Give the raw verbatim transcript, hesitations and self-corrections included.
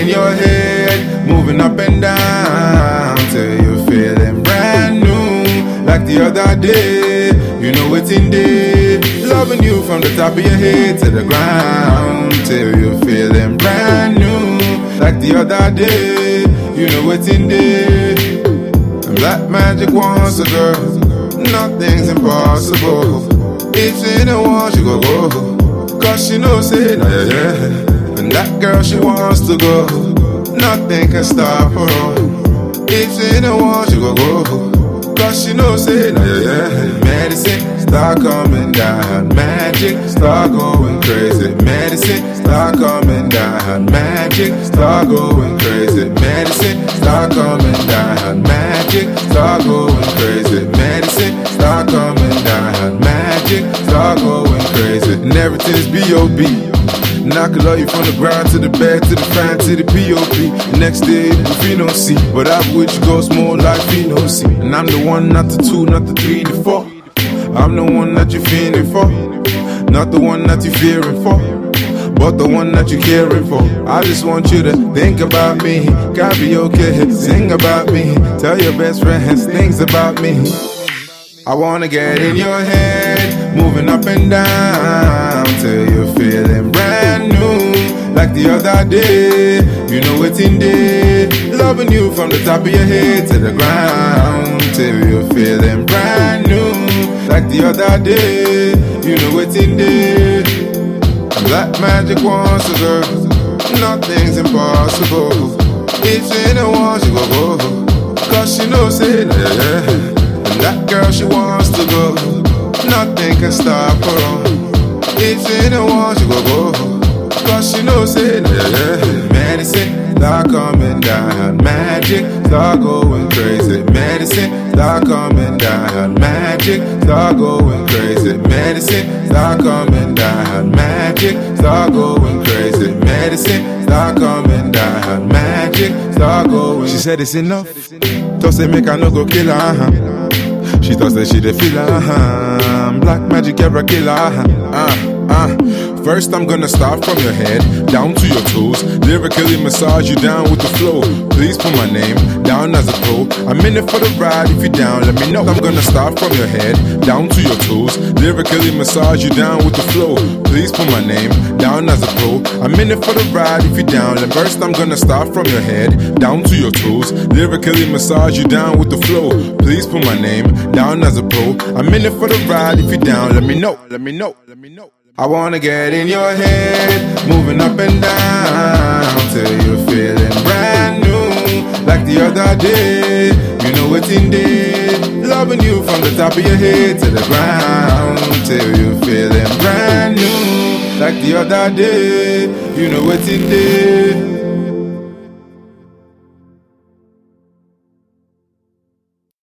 in your head, moving up and down till you're feeling brand new, like the other day. You know it's in there, loving you from the top of your head to the ground till you're feeling brand new, like the other day. You know it's in there. Black magic wants a girl, nothing's impossible. If she don't want, she go go, cause she knows it, yeah, yeah. And that girl, she wants to go, nothing can stop her. If she don't want, she go go, cause she knows it, yeah, yeah. Medicine start coming down, magic start going crazy. Medicine start coming down, magic start going crazy. Medicine start coming down, magic start going crazy. Medicine start coming down, magic start going crazy. And everything's B O B. And I can love you from the ground to the bed, to the fan, to the P O P. The next day, if you don't see, but I wish you go small like you don't see. And I'm the one, not the two, not the three, the four. I'm the one that you're feeling for, not the one that you're fearing for, but the one that you're caring for. I just want you to think about me, gotta be okay, sing about me, tell your best friends things about me. I wanna get in your head, moving up and down till you're feeling brand new, like the other day. You know it's in there, loving you from the top of your head to the ground till you're feeling brand new, like the other day. You know it's in there. Black magic wants a girl, nothing's impossible. If she don't want, she go go, cause she knows it, yeah, yeah. And that girl, she wants to go, nothing can stop her. If she don't want, she go go, cause she knows it, yeah, yeah. Medicine start coming down, magic start going crazy. Medicine start coming down, magic start going crazy. Medicine start coming down, magic start going crazy. Medicine start coming down, magic start going. She said it's enough, thought say make I no go kill her, uh-huh. She thought that she the feel her, uh-huh. Black magic ever killer, uh-huh. Uh, first I'm gonna start from your head down to your toes, lyrically massage you down with the flow. Please put my name down as a pro. I'm in it for the ride. If you're down, let me know. I'm gonna start from your head down to your toes, lyrically massage you down with the flow. Please put my name down as a pro. I'm in it for the ride. If you're down, and first I'm gonna start from your head down to your toes, lyrically massage you down with the flow. Please put my name down as a pro. I'm in it for the ride. If you're down, let me know. Let me know. Let me know. I wanna get in your head, moving up and down till you're feeling brand new, like the other day. You know it's in there, loving you from the top of your head to the ground till you're feeling brand new, like the other day. You know it's in there.